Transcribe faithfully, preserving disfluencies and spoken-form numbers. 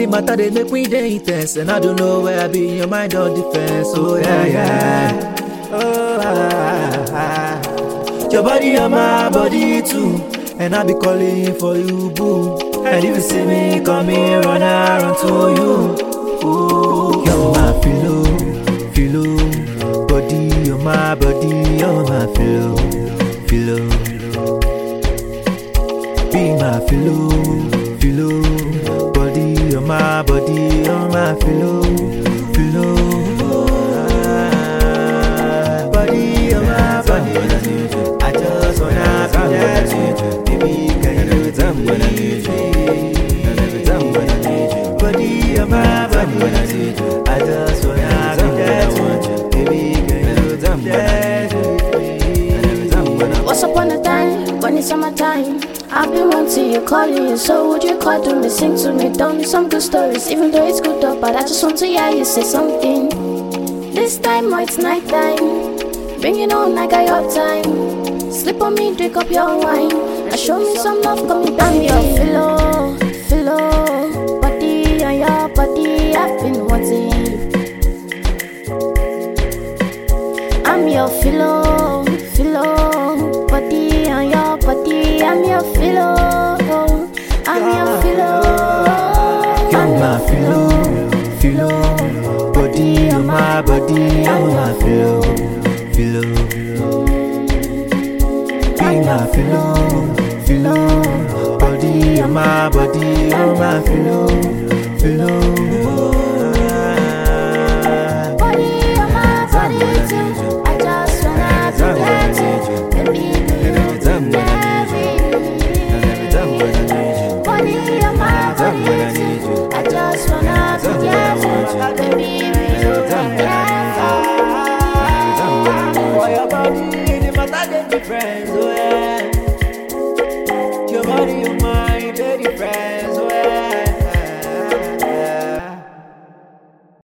matter they make me dey intense, and I don't know where I be in your mind on defense. Oh yeah, yeah. Oh ah, ah. Your body on my body too, and I be calling for you, boo. And if you see me coming, run around to you. Ooh, you're my pillow, pillow, body on my body, you're my pillow, pillow. Be my pillow, pillow, body on my body, on my pillow, pillow. Ah, body on my body, I just wanna be there. Baby, can you tell me when I need you? Every time when I need you, body on my body, I just wanna be there. Baby, can you tell me when I need you? Once upon a time, when it's summertime, I've been wanting you, calling you, so would you call to me, sing to me, tell me some good stories, even though it's good up, but I just want to hear you say something. This time, oh, it's night time, bring it on, I got your time. Sleep on me, drink up your wine, and show me some love, come down your pillow, pillow, body on your body, I've been wanting. I'm your pillow, pillow, body on your body, I'm your pillow, I'm your pillow, you're my pillow, pillow, body on my body, I'm my pillow, pillow. Be my pillow, pillow, body on my body, on my pillow, pillow. Body on my body too, I just wanna be there too, baby, baby, body on my body too, I just wanna be there too, baby, for your body, the matter they be friends, oh yeah. Your body, your